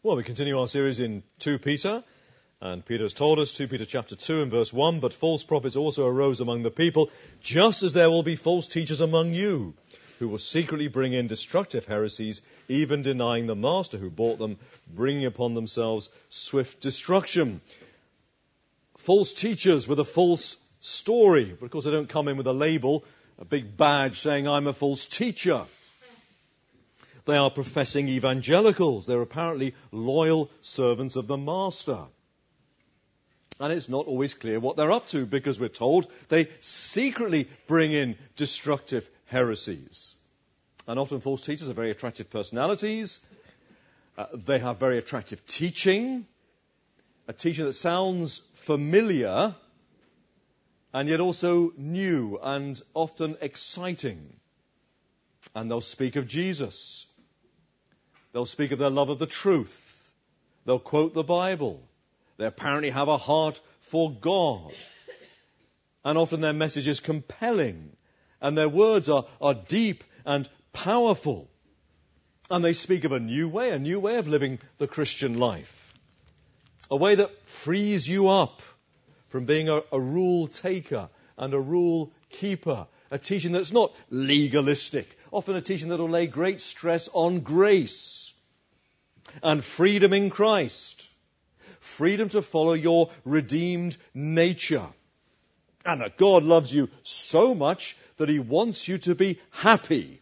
Well, we continue our series in 2 Peter, and Peter has told us, 2 Peter chapter 2 and verse 1, but false prophets also arose among the people, just as there will be false teachers among you, who will secretly bring in destructive heresies, even denying the master who bought them, bringing upon themselves swift destruction. False teachers with a false story, but of course they don't come in with a label, a big badge saying, I'm a false teacher. They are professing evangelicals. They're apparently loyal servants of the master. And it's not always clear what they're up to, because we're told they secretly bring in destructive heresies. And often false teachers are very attractive personalities. They have very attractive teaching, a teaching that sounds familiar and yet also new and often exciting. And they'll speak of Jesus. They'll speak of their love of the truth. They'll quote the Bible. They apparently have a heart for God. And often their message is compelling. And their words are deep and powerful. And they speak of a new way of living the Christian life. A way that frees you up from being a rule taker and a rule keeper. A teaching that's not legalistic. Often a teaching that will lay great stress on grace and freedom in Christ. Freedom to follow your redeemed nature. And that God loves you so much that He wants you to be happy.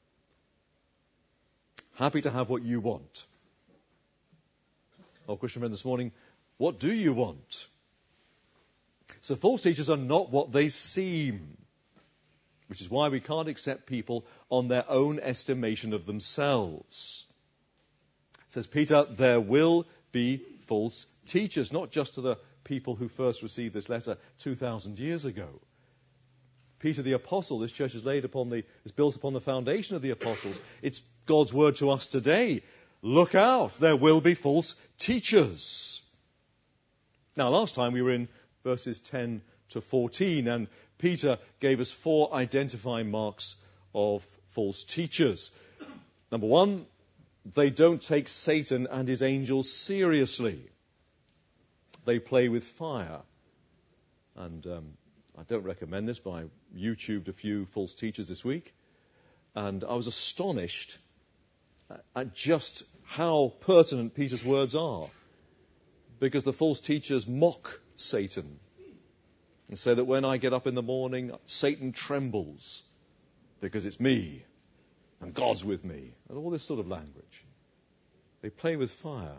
Happy to have what you want. Oh, Christian friend, this morning, what do you want? So false teachers are not what they seem. Which is why we can't accept people on their own estimation of themselves. Says Peter, there will be false teachers, not just to the people who first received this letter 2,000 years ago. Peter the Apostle, this church is built upon the foundation of the apostles. It's God's word to us today. Look out, there will be false teachers. Now, last time we were in verses 10 to 14, and Peter gave us 4 identifying marks of false teachers. Number 1, they don't take Satan and his angels seriously. They play with fire. And I don't recommend this, but I YouTubed a few false teachers this week. And I was astonished at just how pertinent Peter's words are. Because the false teachers mock Satan. And say that when I get up in the morning, Satan trembles because it's me and God's with me. And all this sort of language. They play with fire.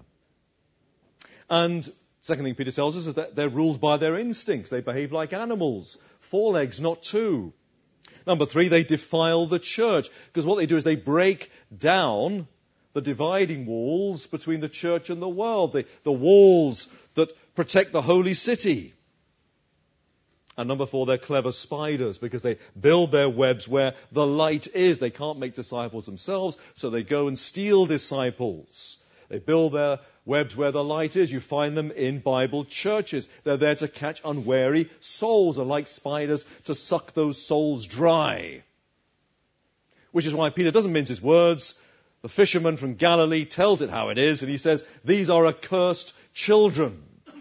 And second thing Peter tells us is that they're ruled by their instincts. They behave like animals. 4 legs, not 2. Number 3, they defile the church. Because what they do is they break down the dividing walls between the church and the world. The walls that protect the holy city. And number 4, they're clever spiders because they build their webs where the light is. They can't make disciples themselves, so they go and steal disciples. They build their webs where the light is. You find them in Bible churches. They're there to catch unwary souls, and like spiders, to suck those souls dry. Which is why Peter doesn't mince his words. The fisherman from Galilee tells it how it is, and he says, these are accursed children.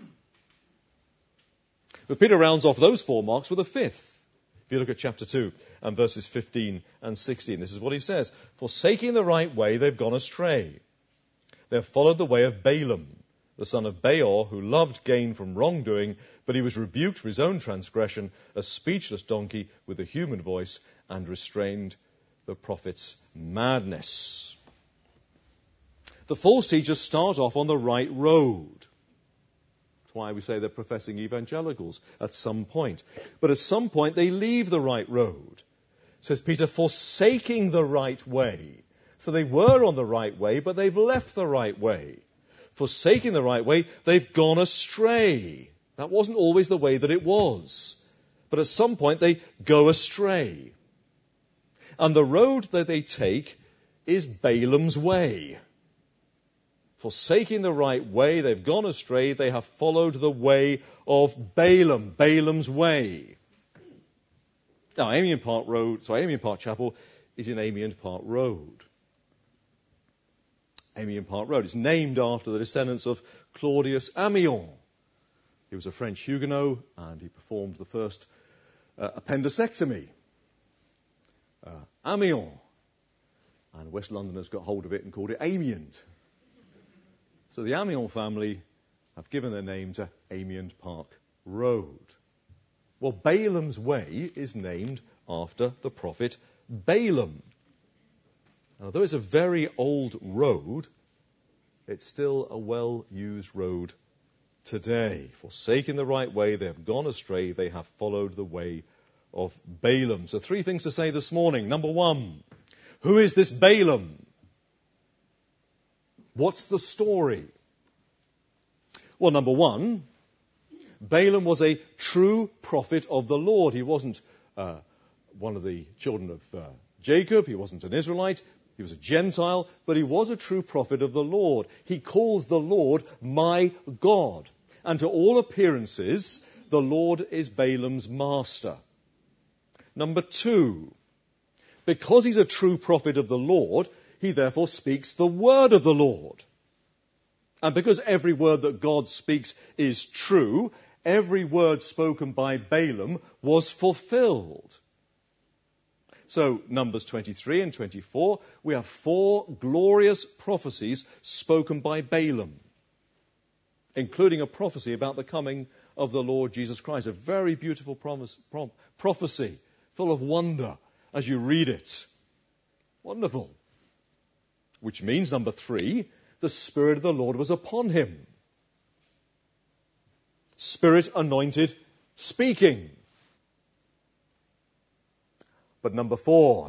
But Peter rounds off those 4 marks with a 5th. If you look at chapter 2 and verses 15 and 16, this is what he says. Forsaking the right way, they've gone astray. They have followed the way of Balaam, the son of Beor, who loved gain from wrongdoing, but he was rebuked for his own transgression, a speechless donkey with a human voice, and restrained the prophet's madness. The false teachers start off on the right road. Why we say they're professing evangelicals at some point. But at some point they leave the right road. Says Peter, forsaking the right way. So they were on the right way, but they've left the right way. Forsaking the right way, they've gone astray. That wasn't always the way that it was. But at some point they go astray. And the road that they take is Balaam's way. Forsaking the right way, they've gone astray, they have followed the way of Balaam, Balaam's way. Now, Amiens Park Chapel is in Amiens Park Road. Amiens Park Road. It's named after the descendants of Claudius Amiens. He was a French Huguenot, and he performed the first appendicectomy. Amiens. And West Londoners got hold of it and called it Amiens. So the Amiens family have given their name to Amiens Park Road. Well, Balaam's Way is named after the prophet Balaam. And although it's a very old road, it's still a well-used road today. Forsaking the right way, they have gone astray, they have followed the way of Balaam. So 3 things to say this morning. Number 1, who is this Balaam? What's the story? Well, number 1, Balaam was a true prophet of the Lord. He wasn't one of the children of Jacob. He wasn't an Israelite. He was a Gentile, but he was a true prophet of the Lord. He calls the Lord my God. And to all appearances, the Lord is Balaam's master. Number 2, because he's a true prophet of the Lord, he therefore speaks the word of the Lord. And because every word that God speaks is true, every word spoken by Balaam was fulfilled. So, Numbers 23 and 24, we have 4 glorious prophecies spoken by Balaam, including a prophecy about the coming of the Lord Jesus Christ. A very beautiful prophecy, full of wonder as you read it. Wonderful. Which means, number 3, the Spirit of the Lord was upon him. Spirit anointed speaking. But number 4,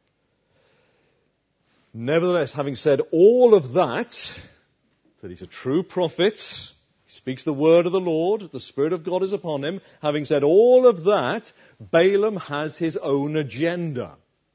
nevertheless, having said all of that he's a true prophet, he speaks the word of the Lord, the Spirit of God is upon him. Having said all of that, Balaam has his own agenda.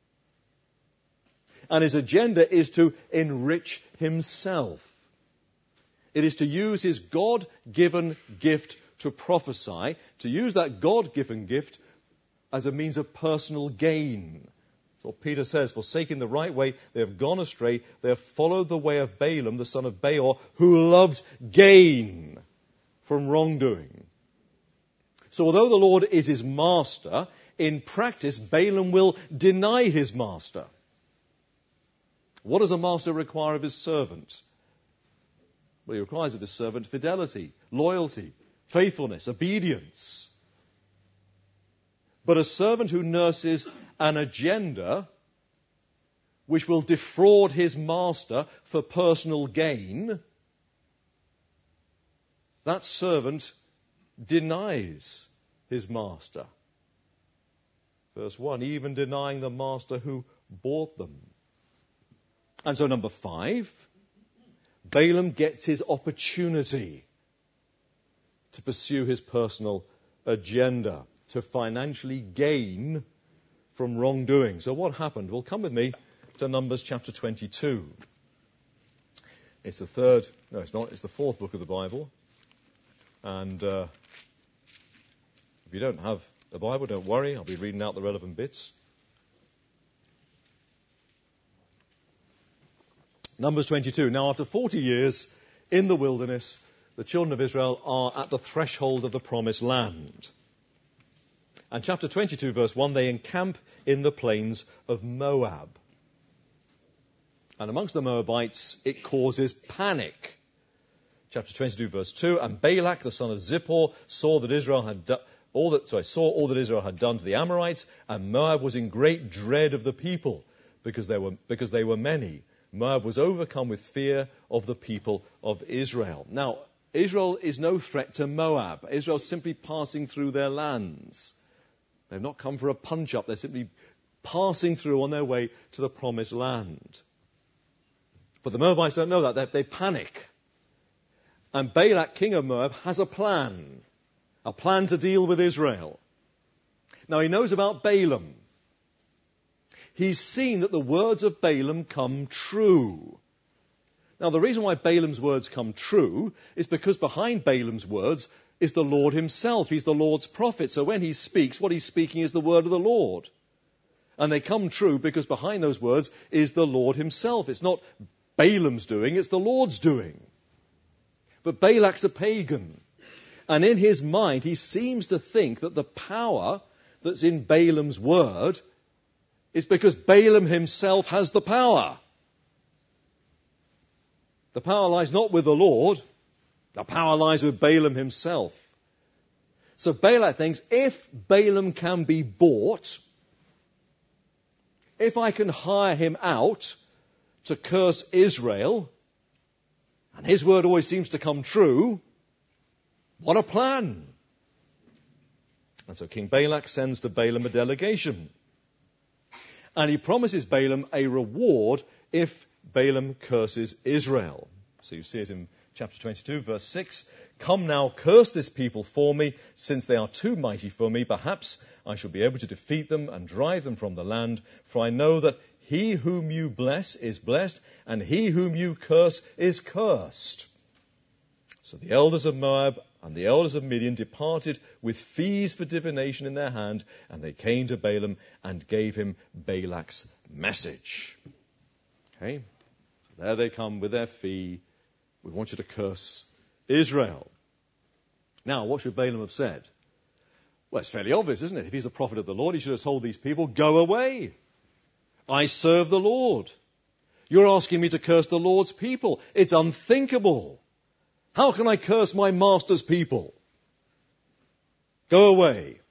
And his agenda is to enrich himself. It is to use his God-given gift to prophesy, to use that God-given gift as a means of personal gain. That's what Peter says, forsaking the right way, they have gone astray, they have followed the way of Balaam, the son of Beor, who loved gain from wrongdoing. So although the Lord is his master, in practice, Balaam will deny his master. What does a master require of his servant? Well, he requires of his servant fidelity, loyalty, faithfulness, obedience. But a servant who nurses an agenda which will defraud his master for personal gain, that servant denies his master. Verse 1, even denying the master who bought them. And so number 5, Balaam gets his opportunity to pursue his personal agenda, to financially gain from wrongdoing. So what happened? Well, come with me to Numbers chapter 22. It's the fourth book of the Bible. And if you don't have the Bible, don't worry, I'll be reading out the relevant bits. Numbers 22. Now, after 40 years in the wilderness, the children of Israel are at the threshold of the promised land. And chapter 22, verse 1, they encamp in the plains of Moab. And amongst the Moabites, it causes panic. Chapter 22, verse 2, and Balak, the son of Zippor, saw all that Israel had done to the Amorites, and Moab was in great dread of the people, because they were many. Moab was overcome with fear of the people of Israel. Now, Israel is no threat to Moab. Israel is simply passing through their lands. They've not come for a punch-up. They're simply passing through on their way to the promised land. But the Moabites don't know that. They panic. And Balak, king of Moab, has a plan to deal with Israel. Now, he knows about Balaam. He's seen that the words of Balaam come true. Now, the reason why Balaam's words come true is because behind Balaam's words is the Lord himself. He's the Lord's prophet. So when he speaks, what he's speaking is the word of the Lord. And they come true because behind those words is the Lord himself. It's not Balaam's doing, it's the Lord's doing. But Balak's a pagan. And in his mind, he seems to think that the power that's in Balaam's word is because Balaam himself has the power. The power lies not with the Lord. The power lies with Balaam himself. So Balak thinks, if Balaam can be bought, if I can hire him out to curse Israel, and his word always seems to come true, what a plan. And so King Balak sends to Balaam a delegation. And he promises Balaam a reward if Balaam curses Israel. So you see it in chapter 22, verse 6. Come now, curse this people for me, since they are too mighty for me. Perhaps I shall be able to defeat them and drive them from the land. For I know that he whom you bless is blessed, and he whom you curse is cursed. So the elders of Moab and the elders of Midian departed with fees for divination in their hand, and they came to Balaam and gave him Balak's message. Okay, so there they come with their fee. We want you to curse Israel. Now, what should Balaam have said? Well, it's fairly obvious, isn't it? If he's a prophet of the Lord, he should have told these people, go away. I serve the Lord. You're asking me to curse the Lord's people. It's unthinkable. How can I curse my master's people? Go away.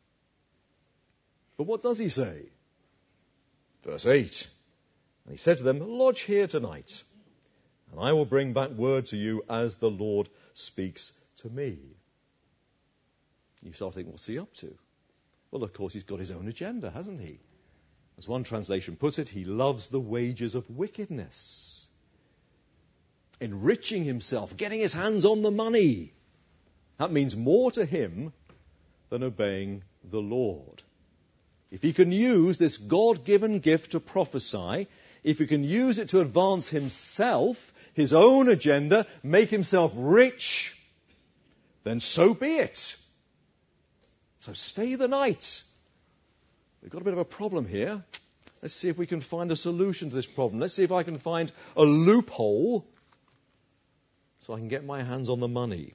But what does he say? Verse 8. And he said to them, lodge here tonight, and I will bring back word to you as the Lord speaks to me. You start thinking, what's he up to? Well, of course, he's got his own agenda, hasn't he? As one translation puts it, he loves the wages of wickedness. Enriching himself, getting his hands on the money. That means more to him than obeying the Lord. If he can use this God-given gift to prophesy, if he can use it to advance himself, his own agenda, make himself rich, then so be it. So stay the night. We've got a bit of a problem here. Let's see if we can find a solution to this problem. Let's see if I can find a loophole so I can get my hands on the money.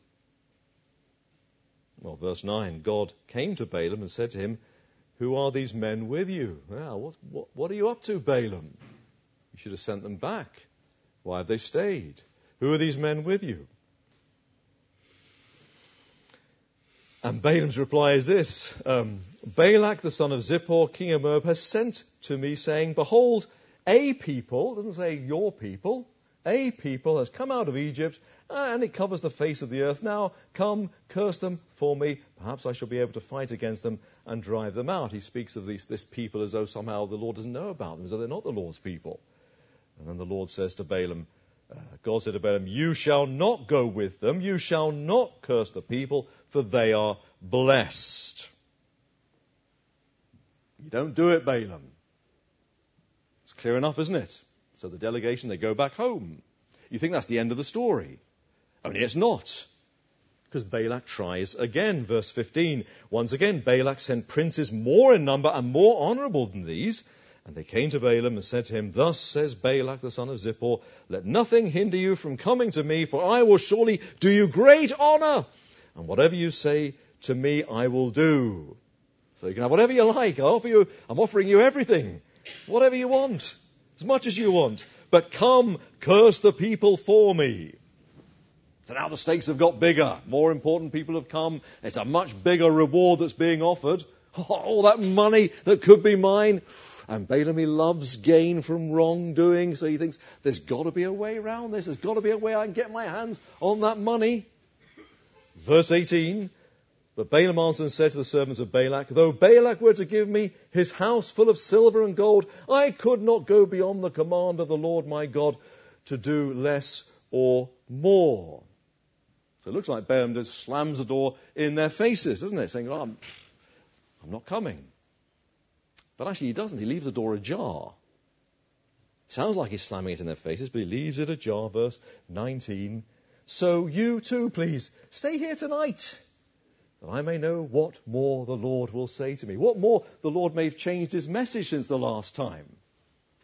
Well, verse 9, God came to Balaam and said to him, who are these men with you? Well, what are you up to, Balaam? You should have sent them back. Why have they stayed? Who are these men with you? And Balaam's reply is this. Balak, the son of Zippor, king of Moab, has sent to me saying, behold, a people, it doesn't say your people, a people has come out of Egypt, and it covers the face of the earth. Now, come, curse them for me. Perhaps I shall be able to fight against them and drive them out. He speaks of this people as though somehow the Lord doesn't know about them, as though they're not the Lord's people. And then the Lord says to Balaam, God said to Balaam, you shall not go with them, you shall not curse the people, for they are blessed. You don't do it, Balaam. It's clear enough, isn't it? So the delegation, they go back home. You think that's the end of the story. Only it's not. Because Balak tries again. Verse 15. Once again, Balak sent princes more in number and more honorable than these. And they came to Balaam and said to him, thus says Balak the son of Zippor, let nothing hinder you from coming to me, for I will surely do you great honor. And whatever you say to me, I will do. So you can have whatever you like. I'm offering you everything. Whatever you want. As much as you want. But come, curse the people for me. So now the stakes have got bigger. More important people have come. It's a much bigger reward that's being offered. All that money that could be mine. And Balaam, he loves gain from wrongdoing. So he thinks, there's got to be a way around this. There's got to be a way I can get my hands on that money. Verse 18. But Balaam answered and said to the servants of Balak, though Balak were to give me his house full of silver and gold, I could not go beyond the command of the Lord my God to do less or more. So it looks like Balaam just slams the door in their faces, doesn't it? Saying, I'm not coming. But actually he doesn't. He leaves the door ajar. Sounds like he's slamming it in their faces, but he leaves it ajar. Verse 19. So you too, please, stay here tonight, that I may know what more the Lord will say to me. What more the Lord may have changed his message since the last time.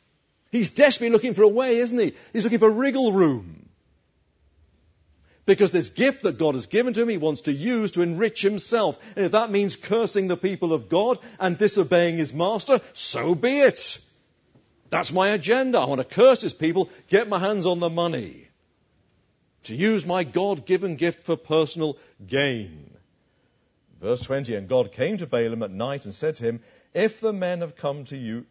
He's desperately looking for a way, isn't he? He's looking for wriggle room. Because this gift that God has given to him, he wants to use to enrich himself. And if that means cursing the people of God and disobeying his master, so be it. That's my agenda. I want to curse his people, get my hands on the money. To use my God-given gift for personal gain. Verse 20, and God came to Balaam at night and said to him, if the men have come to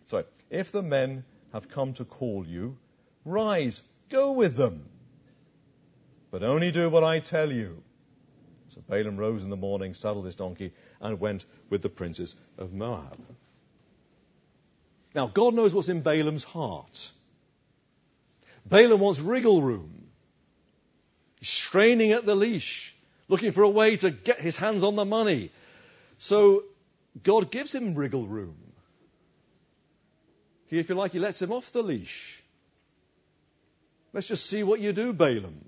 call you, rise, go with them. But only do what I tell you. So Balaam rose in the morning, saddled his donkey, and went with the princes of Moab. Now, God knows what's in Balaam's heart. Balaam wants wriggle room. He's straining at the leash, looking for a way to get his hands on the money. So God gives him wriggle room. If you like, he lets him off the leash. Let's just see what you do, Balaam.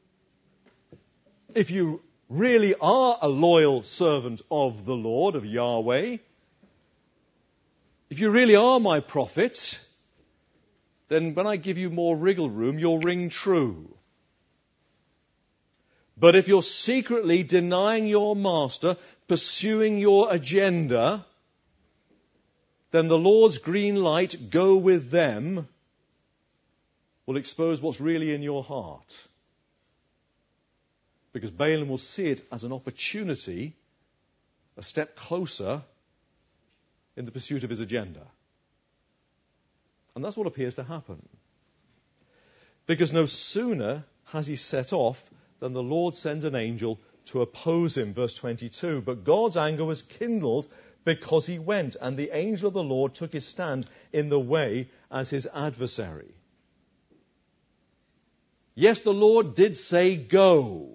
If you really are a loyal servant of the Lord, of Yahweh, if you really are my prophet, then when I give you more wriggle room, you'll ring true. But if you're secretly denying your master, pursuing your agenda, then the Lord's green light, go with them, will expose what's really in your heart. Because Balaam will see it as an opportunity, a step closer in the pursuit of his agenda. And that's what appears to happen. Because no sooner has he set off than the Lord sends an angel to oppose him. Verse 22, but God's anger was kindled because he went, and the angel of the Lord took his stand in the way as his adversary. Yes, the Lord did say go.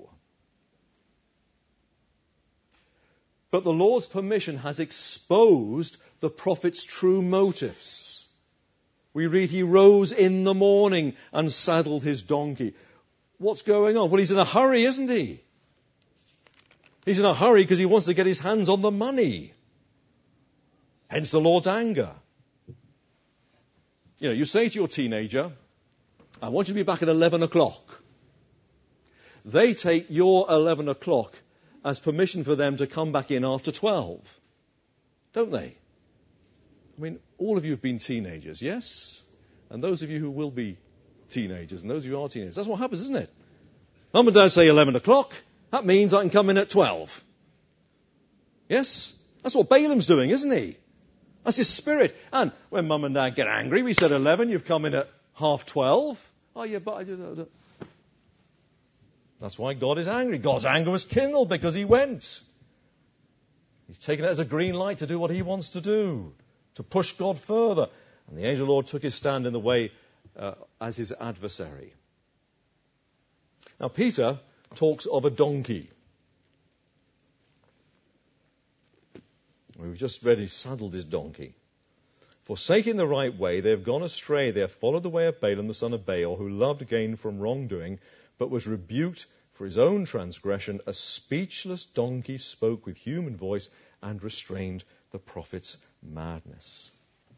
But the Lord's permission has exposed the prophet's true motives. We read he rose in the morning and saddled his donkey. What's going on? Well, he's in a hurry, isn't he? He's in a hurry because he wants to get his hands on the money. Hence the Lord's anger. You know, you say to your teenager, I want you to be back at 11 o'clock. They take your 11 o'clock as permission for them to come back in after 12. Don't they? I mean, all of you have been teenagers, yes? And those of you who will be teenagers, and those of you who are teenagers, that's what happens, isn't it? Mum and Dad say 11 o'clock. That means I can come in at 12. Yes? That's what Balaam's doing, isn't he? That's his spirit. And when Mum and Dad get angry, we said 11, you've come in at 12:30. Oh, yeah, but I don't. That's why God is angry. God's anger was kindled because he went. He's taken it as a green light to do what he wants to do, to push God further. And the angel of the Lord took his stand in the way as his adversary. Now, Peter talks of a donkey. We've just read he saddled his donkey. Forsaking the right way, they have gone astray. They have followed the way of Balaam, the son of Beor, who loved gain from wrongdoing, but was rebuked for his own transgression. A speechless donkey spoke with human voice and restrained the prophet's madness.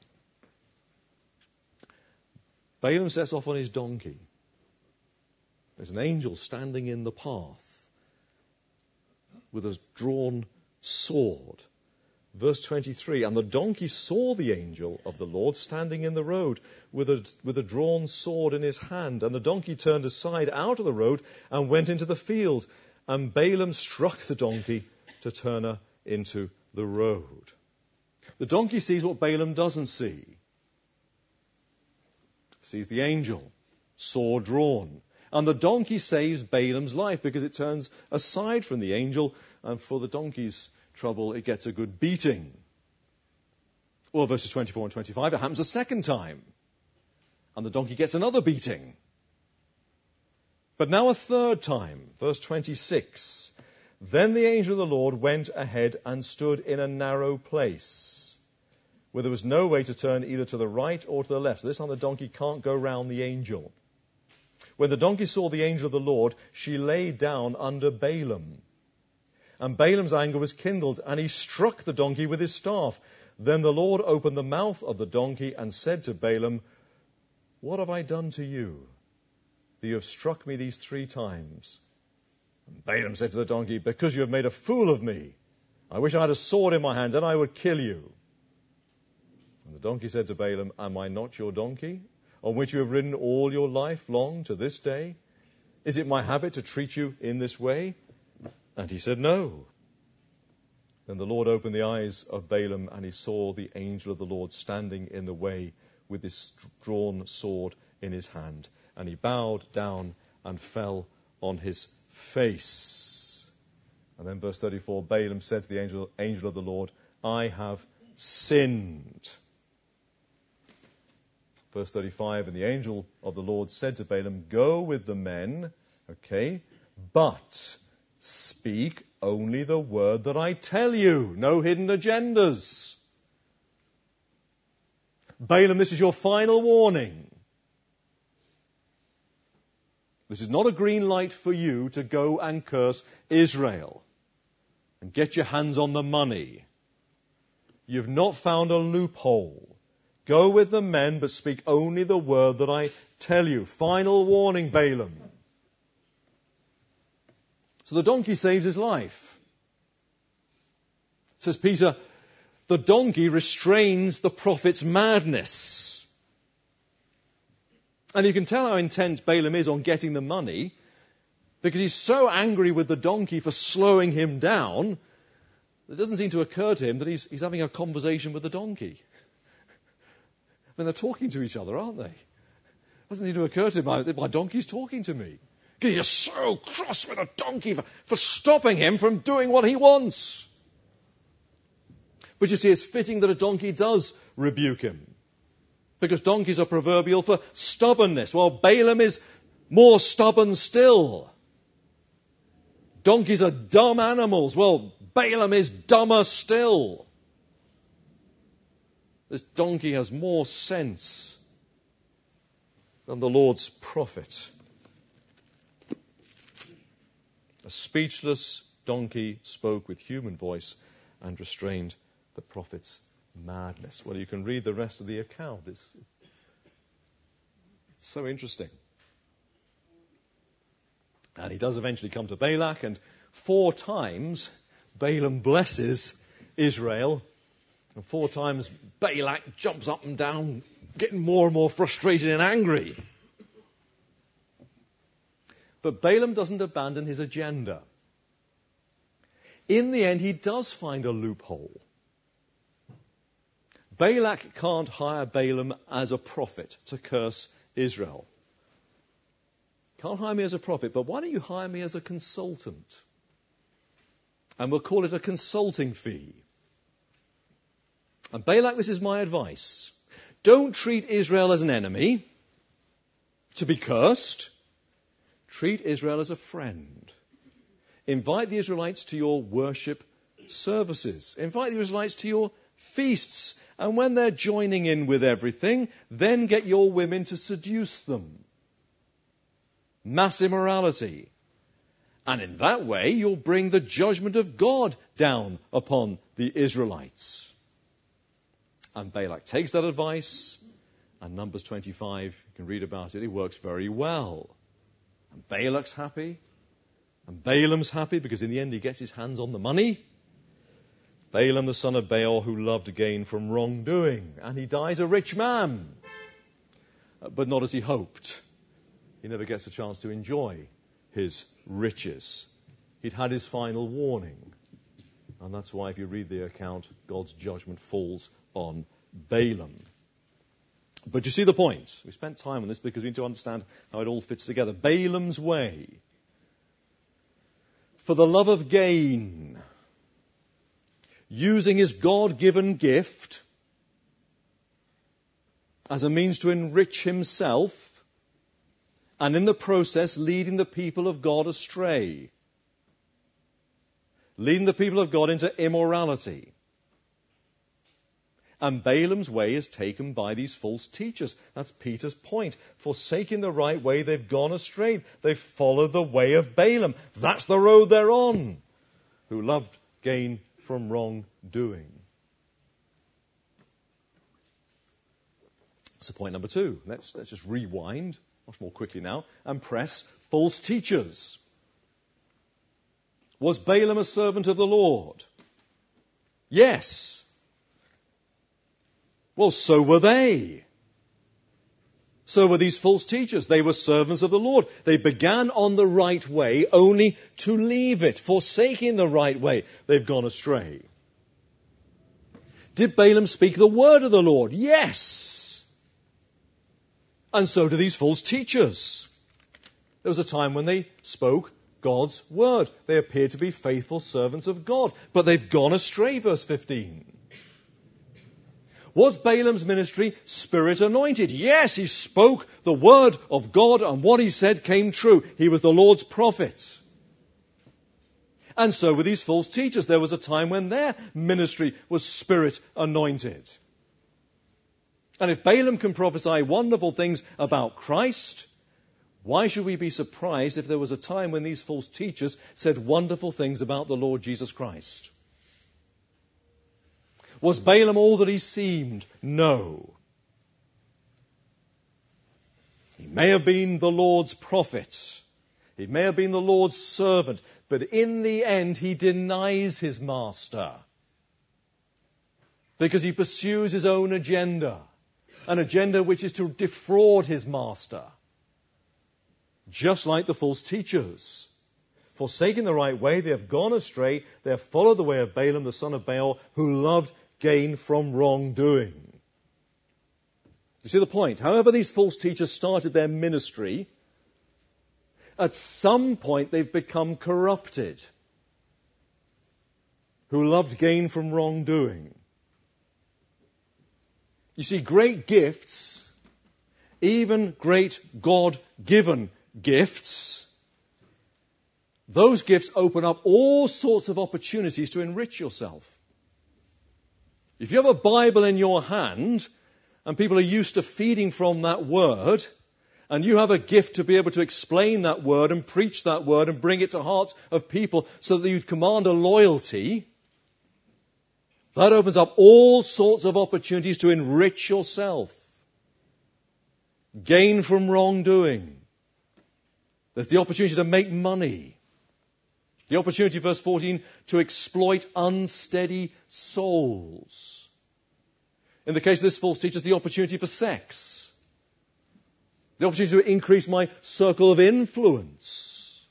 Balaam sets off on his donkey. There's an angel standing in the path with a drawn sword. Verse 23, and the donkey saw the angel of the Lord standing in the road with a drawn sword in his hand. And the donkey turned aside out of the road and went into the field. And Balaam struck the donkey to turn her into the road. The donkey sees what Balaam doesn't see. Sees the angel, sword drawn. And the donkey saves Balaam's life because it turns aside from the angel, and for the donkey's trouble, it gets a good beating. Or verses 24 and 25, it happens a second time. And the donkey gets another beating. But now a third time, verse 26. Then the angel of the Lord went ahead and stood in a narrow place, where there was no way to turn either to the right or to the left. So this time the donkey can't go round the angel. When the donkey saw the angel of the Lord, she lay down under Balaam. And Balaam's anger was kindled, and he struck the donkey with his staff. Then the Lord opened the mouth of the donkey and said to Balaam, what have I done to you, that you have struck me these 3 times? And Balaam said to the donkey, because you have made a fool of me. I wish I had a sword in my hand, then I would kill you. And the donkey said to Balaam, am I not your donkey, on which you have ridden all your life long to this day? Is it my habit to treat you in this way? And he said, no. Then the Lord opened the eyes of Balaam, and he saw the angel of the Lord standing in the way with his drawn sword in his hand. And he bowed down and fell on his face. And then verse 34, Balaam said to the angel of the Lord, I have sinned. Verse 35, and the angel of the Lord said to Balaam, go with the men, but speak only the word that I tell you. No hidden agendas. Balaam, this is your final warning. This is not a green light for you to go and curse Israel and get your hands on the money. You've not found a loophole. Go with the men, but speak only the word that I tell you. Final warning, Balaam. So the donkey saves his life. Says Peter, the donkey restrains the prophet's madness. And you can tell how intent Balaam is on getting the money, because he's so angry with the donkey for slowing him down, it doesn't seem to occur to him that he's having a conversation with the donkey. I mean, they're talking to each other, aren't they? It doesn't seem to occur to him, my donkey's talking to me. You're so cross with a donkey for stopping him from doing what he wants. But you see, it's fitting that a donkey does rebuke him, because donkeys are proverbial for stubbornness. Well, Balaam is more stubborn still. Donkeys are dumb animals. Well, Balaam is dumber still. This donkey has more sense than the Lord's prophet. A speechless donkey spoke with human voice and restrained the prophet's madness. Well, you can read the rest of the account. It's so interesting. And he does eventually come to Balak, and 4 times Balaam blesses Israel, and 4 times Balak jumps up and down, getting more and more frustrated and angry. But Balaam doesn't abandon his agenda. In the end, he does find a loophole. Balak can't hire Balaam as a prophet to curse Israel. Can't hire me as a prophet, but why don't you hire me as a consultant? And we'll call it a consulting fee. And Balak, this is my advice. Don't treat Israel as an enemy to be cursed. Treat Israel as a friend. Invite the Israelites to your worship services. Invite the Israelites to your feasts. And when they're joining in with everything, then get your women to seduce them. Mass immorality. And in that way, you'll bring the judgment of God down upon the Israelites. And Balak takes that advice, and Numbers 25, you can read about it, it works very well. And Balak's happy, and Balaam's happy, because in the end he gets his hands on the money. Balaam, the son of Beor, who loved gain from wrongdoing, and he dies a rich man, but not as he hoped. He never gets a chance to enjoy his riches. He'd had his final warning, and that's why if you read the account, God's judgment falls on Balaam. But you see the point. We spent time on this because we need to understand how it all fits together. Balaam's way. For the love of gain, using his God-given gift as a means to enrich himself, and in the process leading the people of God astray. Leading the people of God into immorality. And Balaam's way is taken by these false teachers. That's Peter's point. Forsaking the right way, they've gone astray. They've followed the way of Balaam. That's the road they're on. Who loved gain from wrongdoing. So point number 2. Let's just rewind much more quickly now and press false teachers. Was Balaam a servant of the Lord? Yes. Well, so were they. So were these false teachers. They were servants of the Lord. They began on the right way only to leave it, forsaking the right way. They've gone astray. Did Balaam speak the word of the Lord? Yes. And so do these false teachers. There was a time when they spoke God's word. They appeared to be faithful servants of God, but they've gone astray, verse 15. Was Balaam's ministry spirit anointed? Yes, he spoke the word of God, and what he said came true. He was the Lord's prophet. And so were these false teachers. There was a time when their ministry was spirit anointed. And if Balaam can prophesy wonderful things about Christ, why should we be surprised if there was a time when these false teachers said wonderful things about the Lord Jesus Christ? Was Balaam all that he seemed? No. He may have been the Lord's prophet. He may have been the Lord's servant. But in the end, he denies his master. Because he pursues his own agenda. An agenda which is to defraud his master. Just like the false teachers. Forsaking the right way, they have gone astray. They have followed the way of Balaam, the son of Beor, who loved gain from wrongdoing. You see the point? However these false teachers started their ministry, at some point they've become corrupted. Who loved gain from wrongdoing. You see, great gifts, even great God-given gifts, those gifts open up all sorts of opportunities to enrich yourself. If you have a Bible in your hand, and people are used to feeding from that word, and you have a gift to be able to explain that word and preach that word and bring it to hearts of people so that you command a loyalty, that opens up all sorts of opportunities to enrich yourself. Gain from wrongdoing. There's the opportunity to make money. The opportunity, verse 14, to exploit unsteady souls. In the case of this false teacher, the opportunity for sex. The opportunity to increase my circle of influence.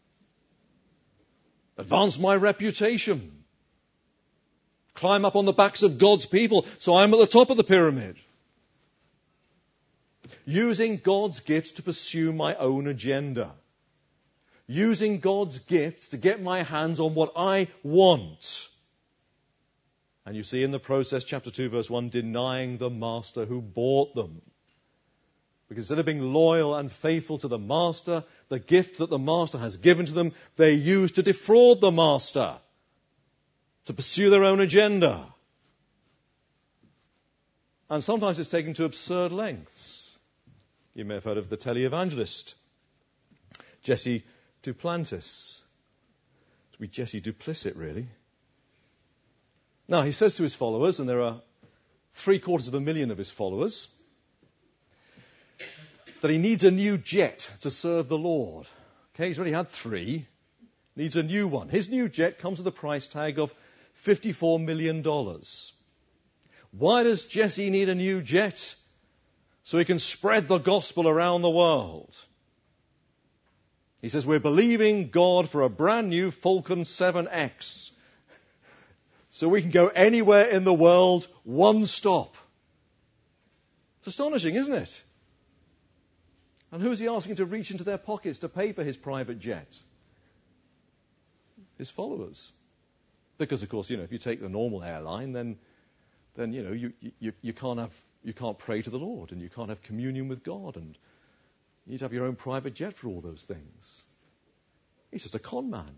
Advance my reputation. Climb up on the backs of God's people so I'm at the top of the pyramid. Using God's gifts to pursue my own agenda. Using God's gifts to get my hands on what I want. And you see in the process, chapter 2, verse 1, denying the master who bought them. Because instead of being loyal and faithful to the master, the gift that the master has given to them, they use to defraud the master, to pursue their own agenda. And sometimes it's taken to absurd lengths. You may have heard of the televangelist, Jesse Duplantis. To be Jesse Duplicit, really. Now, he says to his followers, and there are 750,000 of his followers, that he needs a new jet to serve the Lord. Okay, he's already had 3. Needs a new one. His new jet comes with a price tag of $54 million. Why does Jesse need a new jet? So he can spread the gospel around the world. He says, we're believing God for a brand new Falcon 7X. So we can go anywhere in the world, one stop. It's astonishing, isn't it? And who is he asking to reach into their pockets to pay for his private jet? His followers. Because, of course, if you take the normal airline, then you can't pray to the Lord, and you can't have communion with God, and you need to have your own private jet for all those things. He's just a con man.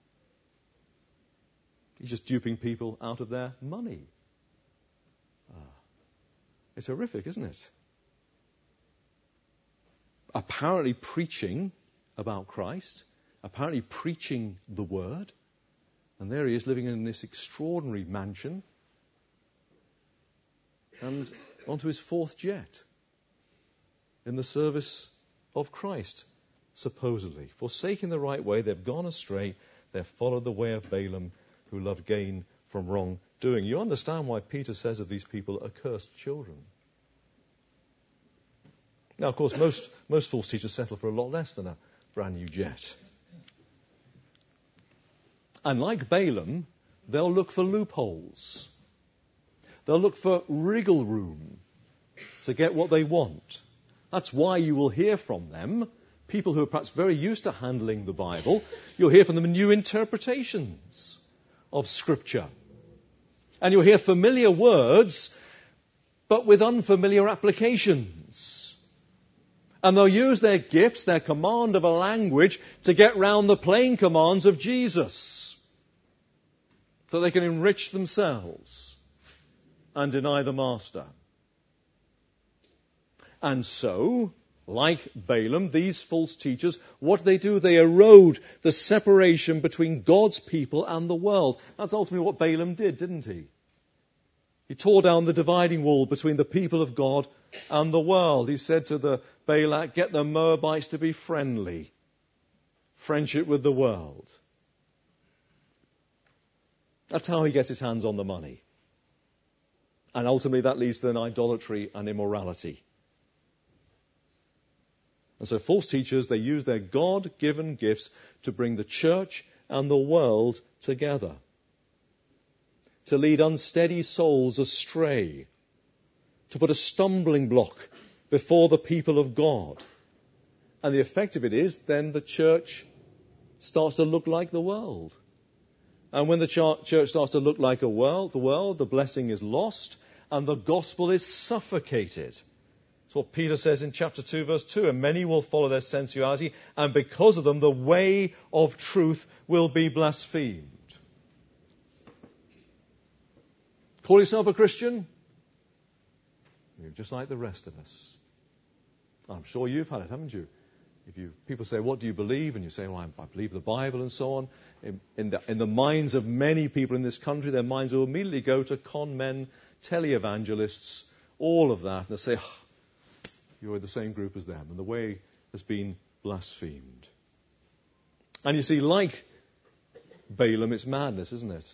He's just duping people out of their money. It's horrific, isn't it? Apparently preaching about Christ, apparently preaching the word, and there he is living in this extraordinary mansion, and onto his 4th jet. in the service of Christ, supposedly. Forsaking the right way, they've gone astray. They've followed the way of Balaam, who loved gain from wrongdoing. You understand why Peter says of these people, accursed children. Now, of course, most false teachers settle for a lot less than a brand new jet. And like Balaam, they'll look for loopholes. They'll look for wriggle room to get what they want. That's why you will hear from them, people who are perhaps very used to handling the Bible, you'll hear from them new interpretations of Scripture. And you'll hear familiar words, but with unfamiliar applications. And they'll use their gifts, their command of a language, to get round the plain commands of Jesus. So they can enrich themselves and deny the Master. And so, like Balaam, these false teachers, what do? They erode the separation between God's people and the world. That's ultimately what Balaam did, didn't he? He tore down the dividing wall between the people of God and the world. He said to the Balak, get the Moabites to be friendly. Friendship with the world. That's how he gets his hands on the money. And ultimately that leads to then idolatry and immorality. And so false teachers, they use their God-given gifts to bring the church and the world together. To lead unsteady souls astray. To put a stumbling block before the people of God. And the effect of it is then the church starts to look like the world. And when the church starts to look like the world, the blessing is lost and the gospel is suffocated. That's what Peter says in chapter 2, verse 2. And many will follow their sensuality, and because of them, the way of truth will be blasphemed. Call yourself a Christian? You're just like the rest of us. I'm sure you've had it, haven't you? People say, what do you believe? And you say, well, I believe the Bible and so on. In the minds of many people in this country, their minds will immediately go to con men, televangelists, all of that. And they say, you're in the same group as them. And the way has been blasphemed. And you see, like Balaam, it's madness, isn't it?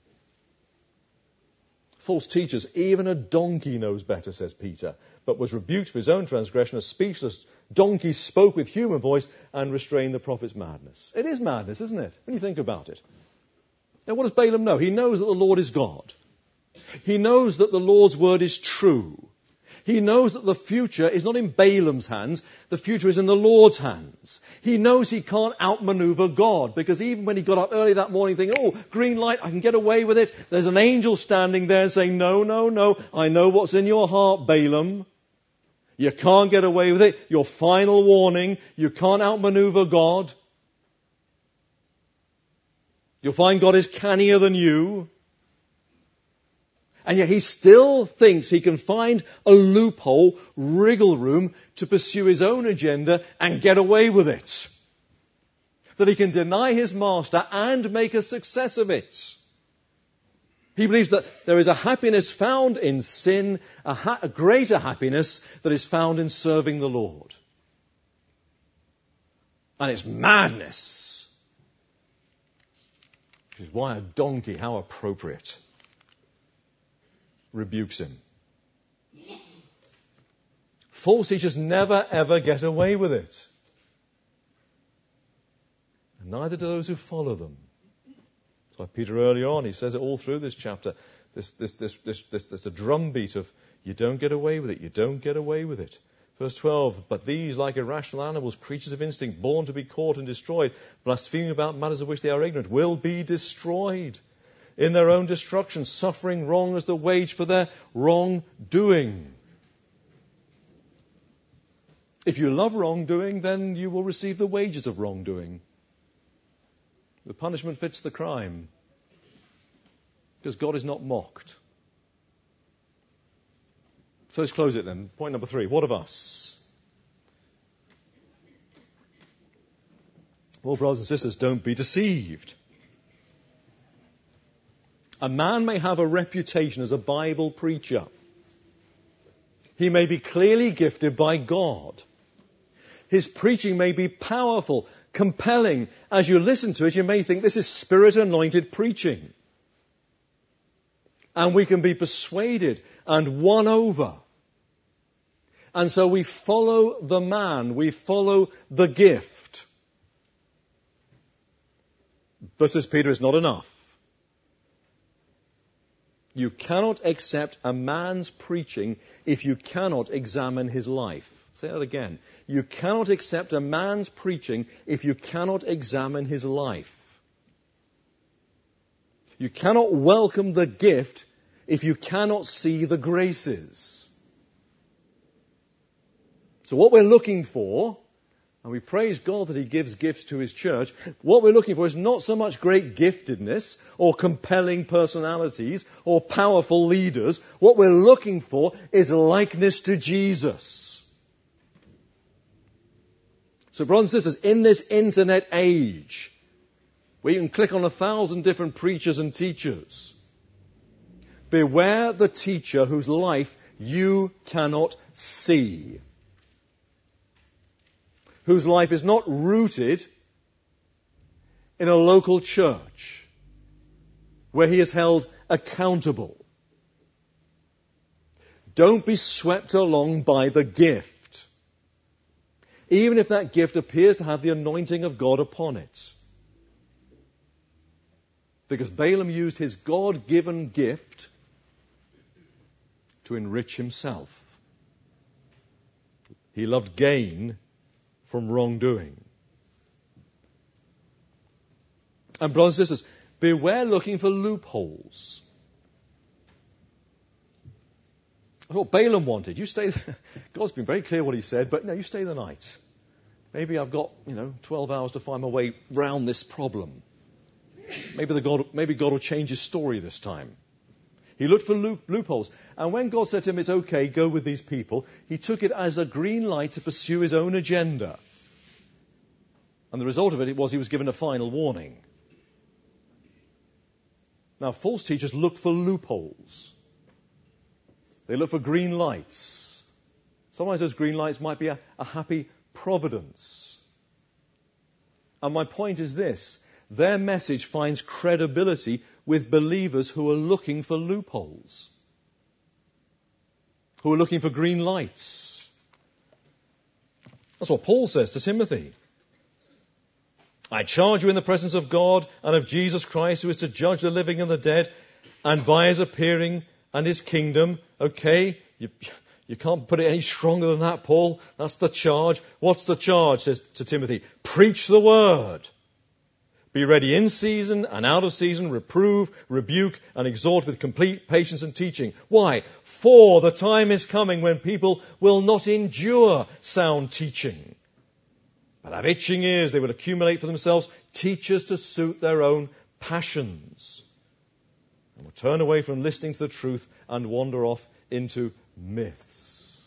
False teachers, even a donkey knows better, says Peter, but was rebuked for his own transgression. A speechless donkey spoke with human voice and restrained the prophet's madness. It is madness, isn't it, when you think about it? Now, what does Balaam know? He knows that the Lord is God. He knows that the Lord's word is true. He knows that the future is not in Balaam's hands. The future is in the Lord's hands. He knows he can't outmaneuver God, because even when he got up early that morning thinking, oh, green light, I can get away with it, there's an angel standing there saying, no, no, no, I know what's in your heart, Balaam. You can't get away with it. Your final warning, you can't outmaneuver God. You'll find God is cannier than you. And yet he still thinks he can find a loophole, wriggle room, to pursue his own agenda and get away with it. That he can deny his master and make a success of it. He believes that there is a happiness found in sin, a greater happiness that is found in serving the Lord. And it's madness. Which is why a donkey, how appropriate, rebukes him. False teachers never ever get away with it. And neither do those who follow them. That's why Peter earlier on, he says it all through this chapter. There's a drumbeat of, you don't get away with it, you don't get away with it. Verse 12, but these, like irrational animals, creatures of instinct, born to be caught and destroyed, blaspheming about matters of which they are ignorant, will be destroyed in their own destruction, suffering wrong as the wage for their wrongdoing. If you love wrongdoing, then you will receive the wages of wrongdoing. The punishment fits the crime, because God is not mocked. So let's close it then. Point number 3. What of us? Well, brothers and sisters, don't be deceived. A man may have a reputation as a Bible preacher. He may be clearly gifted by God. His preaching may be powerful, compelling. As you listen to it, you may think this is Spirit-anointed preaching. And we can be persuaded and won over. And so we follow the man, we follow the gift. But says Peter, it's not enough. You cannot accept a man's preaching if you cannot examine his life. Say that again. You cannot accept a man's preaching if you cannot examine his life. You cannot welcome the gift if you cannot see the graces. So what we're looking for, and we praise God that He gives gifts to His church, what we're looking for is not so much great giftedness or compelling personalities or powerful leaders. What we're looking for is likeness to Jesus. So brothers and sisters, in this internet age, where you can click on 1,000 different preachers and teachers, beware the teacher whose life you cannot see, whose life is not rooted in a local church where he is held accountable. Don't be swept along by the gift, even if that gift appears to have the anointing of God upon it. Because Balaam used his God-given gift to enrich himself. He loved gain from wrongdoing. And brothers and sisters, beware looking for loopholes. That's what Balaam wanted. You stay. God's been very clear what he said, but no, you stay the night. Maybe I've got, 12 hours to find my way round this problem. Maybe God will change his story this time. He looked for loopholes. And when God said to him, it's okay, go with these people, he took it as a green light to pursue his own agenda. And the result of it was he was given a final warning. Now, false teachers look for loopholes. They look for green lights. Sometimes those green lights might be a happy providence. And my point is this. Their message finds credibility with believers who are looking for loopholes, who are looking for green lights. That's what Paul says to Timothy. I charge you in the presence of God and of Jesus Christ, who is to judge the living and the dead, and by his appearing and his kingdom. Okay, you can't put it any stronger than that, Paul. That's the charge. What's the charge? Says to Timothy, preach the word. Be ready in season and out of season, reprove, rebuke, and exhort with complete patience and teaching. Why? For the time is coming when people will not endure sound teaching, but have itching ears. They will accumulate for themselves teachers to suit their own passions, and will turn away from listening to the truth and wander off into myths.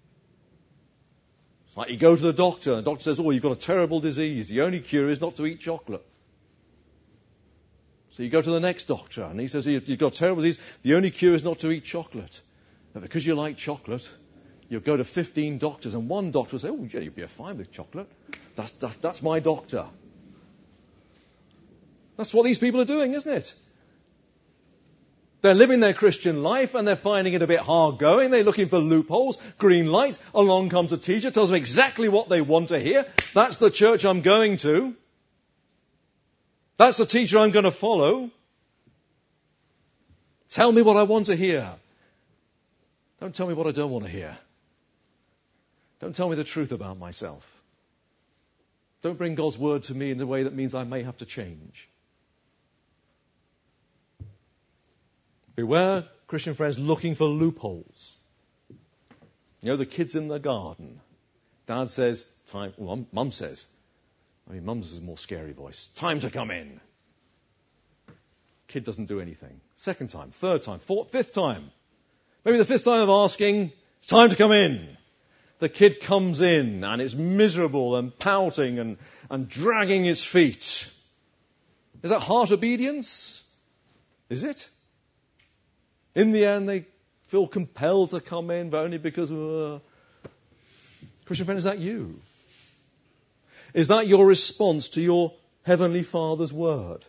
It's like you go to the doctor, and the doctor says, you've got a terrible disease. The only cure is not to eat chocolate. So you go to the next doctor, and he says, you've got a terrible disease. The only cure is not to eat chocolate. Now, because you like chocolate, you'll go to 15 doctors, and one doctor will say, yeah, you'll be fine with chocolate. That's my doctor. That's what these people are doing, isn't it? They're living their Christian life, and they're finding it a bit hard going. They're looking for loopholes, green lights. Along comes a teacher, tells them exactly what they want to hear. That's the church I'm going to. That's the teacher I'm going to follow. Tell me what I want to hear. Don't tell me what I don't want to hear. Don't tell me the truth about myself. Don't bring God's word to me in a way that means I may have to change. Beware, Christian friends, looking for loopholes. The kids in the garden. Dad says, Mum says, Mum's is a more scary voice. Time to come in. Kid doesn't do anything. Second time, third time, fourth, fifth time. Maybe the fifth time of asking, it's time to come in. The kid comes in and is miserable and pouting and dragging his feet. Is that heart obedience? Is it? In the end, they feel compelled to come in, but only because... Christian friend, is that you? Is that your response to your Heavenly Father's word?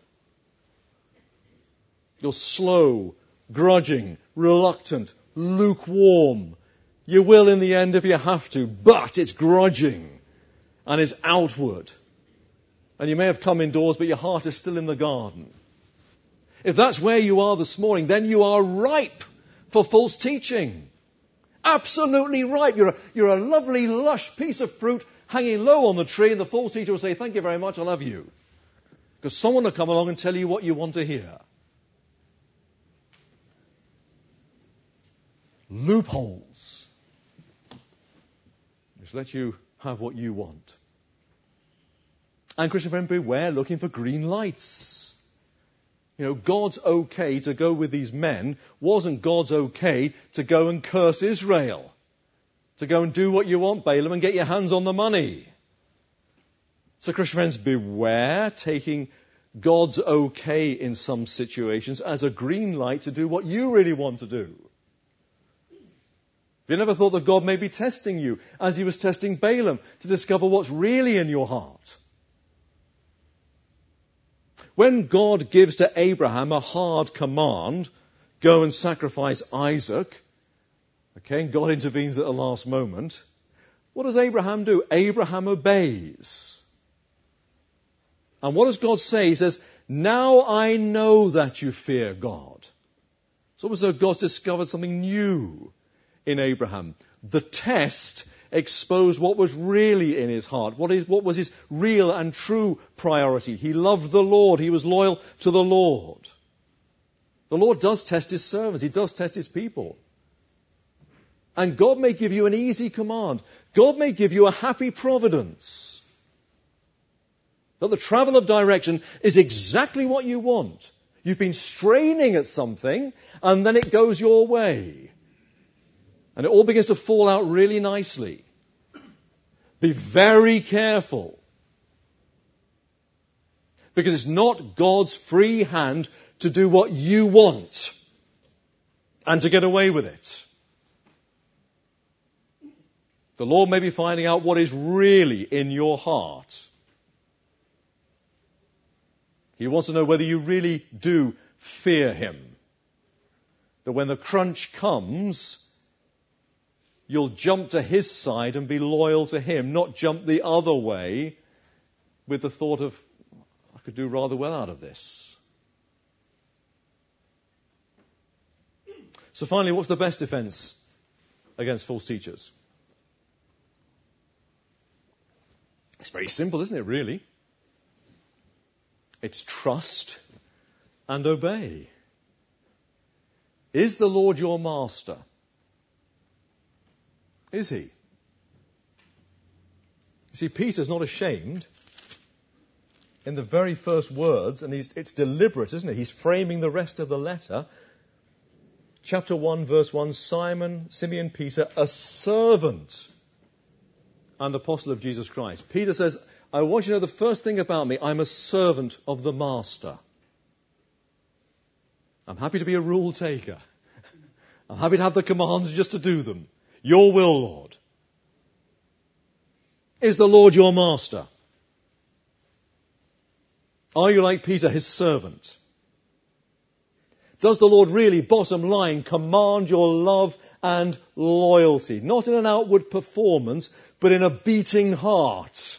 You're slow, grudging, reluctant, lukewarm. You will in the end if you have to, but it's grudging and it's outward. And you may have come indoors, but your heart is still in the garden. If that's where you are this morning, then you are ripe for false teaching. Absolutely ripe. You're a lovely, lush piece of fruit hanging low on the tree, and the false teacher will say, thank you very much, I love you. Because someone will come along and tell you what you want to hear. Loopholes. Just let you have what you want. And Christian friend, beware looking for green lights. You know, God's okay to go with these men. Wasn't God's okay to go and curse Israel? To go and do what you want, Balaam, and get your hands on the money. So Christian friends, beware taking God's okay in some situations as a green light to do what you really want to do. Have you never thought that God may be testing you as he was testing Balaam to discover what's really in your heart? When God gives to Abraham a hard command, go and sacrifice Isaac, okay, and God intervenes at the last moment, what does Abraham do? Abraham obeys. And what does God say? He says, now I know that you fear God. It's almost as though God's discovered something new in Abraham. The test exposed what was really in his heart, what was his real and true priority. He loved the Lord. He was loyal to the Lord. The Lord does test his servants. He does test his people. And God may give you an easy command. God may give you a happy providence. That the travel of direction is exactly what you want. You've been straining at something, and then it goes your way. And it all begins to fall out really nicely. Be very careful. Because it's not God's free hand to do what you want and to get away with it. The Lord may be finding out what is really in your heart. He wants to know whether you really do fear him. That when the crunch comes, you'll jump to his side and be loyal to him, not jump the other way with the thought of, I could do rather well out of this. So finally, what's the best defense against false teachers? It's very simple, isn't it, really? It's trust and obey. Is the Lord your master? Is he? You see, Peter's not ashamed in the very first words, and it's deliberate, isn't it? He's framing the rest of the letter. Chapter 1, verse 1, Simeon Peter, a servant and apostle of Jesus Christ. Peter says, I want you to know the first thing about me, I'm a servant of the master. I'm happy to be a rule taker. I'm happy to have the commands just to do them. Your will, Lord. Is the Lord your master? Are you like Peter, his servant? Does the Lord really, bottom line, command your love and loyalty? Not in an outward performance, but in a beating heart.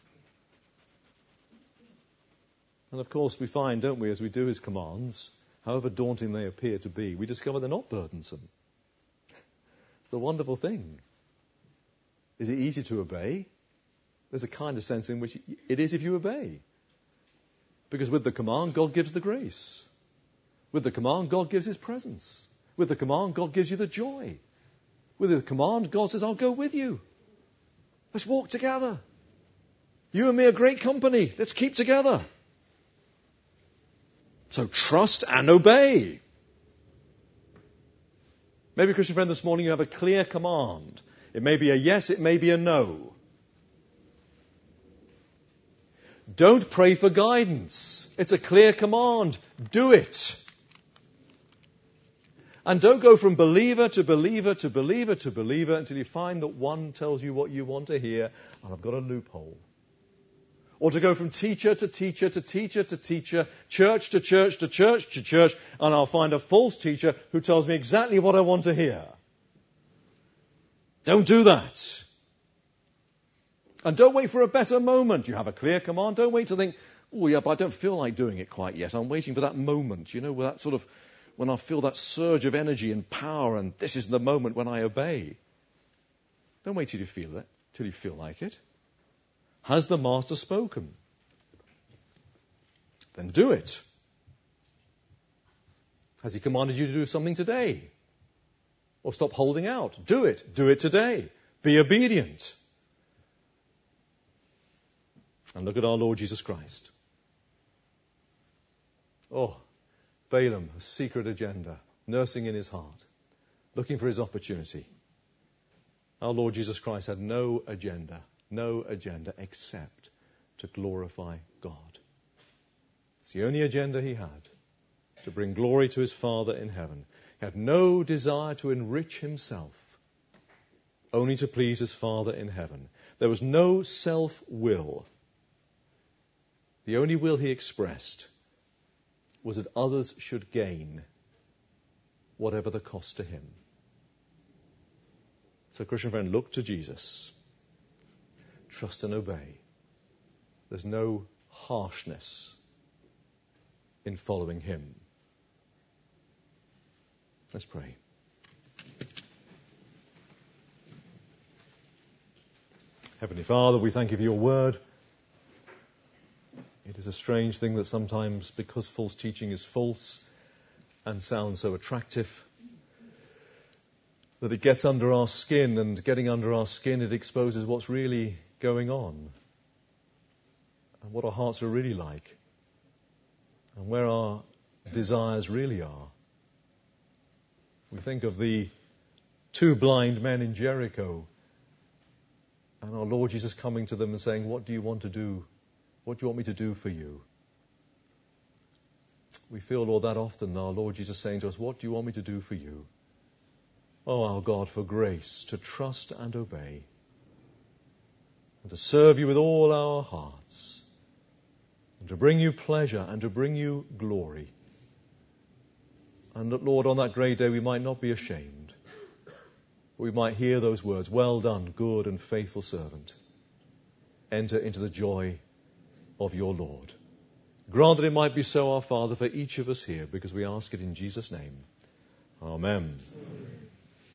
And of course we find, don't we, as we do his commands, however daunting they appear to be, we discover they're not burdensome. It's the wonderful thing. Is it easy to obey? There's a kind of sense in which it is if you obey. Because with the command, God gives the grace. With the command, God gives his presence. With the command, God gives you the joy. With the command, God says, I'll go with you. Let's walk together. You and me are great company. Let's keep together. So trust and obey. Maybe, Christian friend, this morning you have a clear command. It may be a yes, it may be a no. Don't pray for guidance. It's a clear command. Do it. And don't go from believer to believer to believer to believer until you find that one tells you what you want to hear, and I've got a loophole. Or to go from teacher to teacher to teacher to teacher, church to church to church to church, and I'll find a false teacher who tells me exactly what I want to hear. Don't do that. And don't wait for a better moment. You have a clear command. Don't wait to think, oh yeah, but I don't feel like doing it quite yet. I'm waiting for that moment, where that sort of, when I feel that surge of energy and power, and this is the moment when I obey. Don't wait till you feel it, till you feel like it. Has the Master spoken? Then do it. Has he commanded you to do something today? Or stop holding out? Do it. Do it today. Be obedient. And look at our Lord Jesus Christ. Oh, Balaam, a secret agenda, nursing in his heart, looking for his opportunity. Our Lord Jesus Christ had no agenda except to glorify God. It's the only agenda he had, to bring glory to his Father in heaven. He had no desire to enrich himself, only to please his Father in heaven. There was no self-will. The only will he expressed was that others should gain, whatever the cost to him. So, Christian friend, look to Jesus. Trust and obey. There's no harshness in following him. Let's pray. Heavenly Father, we thank you for your word. It is a strange thing that sometimes, because false teaching is false and sounds so attractive, that it gets under our skin, and getting under our skin, it exposes what's really going on and what our hearts are really like and where our desires really are. We think of the two blind men in Jericho and our Lord Jesus coming to them and saying, what do you want to do? What do you want me to do for you? We feel, Lord, that often our Lord Jesus saying to us, what do you want me to do for you? Oh, our God, for grace to trust and obey and to serve you with all our hearts and to bring you pleasure and to bring you glory. And that, Lord, on that great day we might not be ashamed. We might hear those words, well done, good and faithful servant. Enter into the joy of your Lord. Grant that it might be so, our Father, for each of us here, because we ask it in Jesus' name. Amen.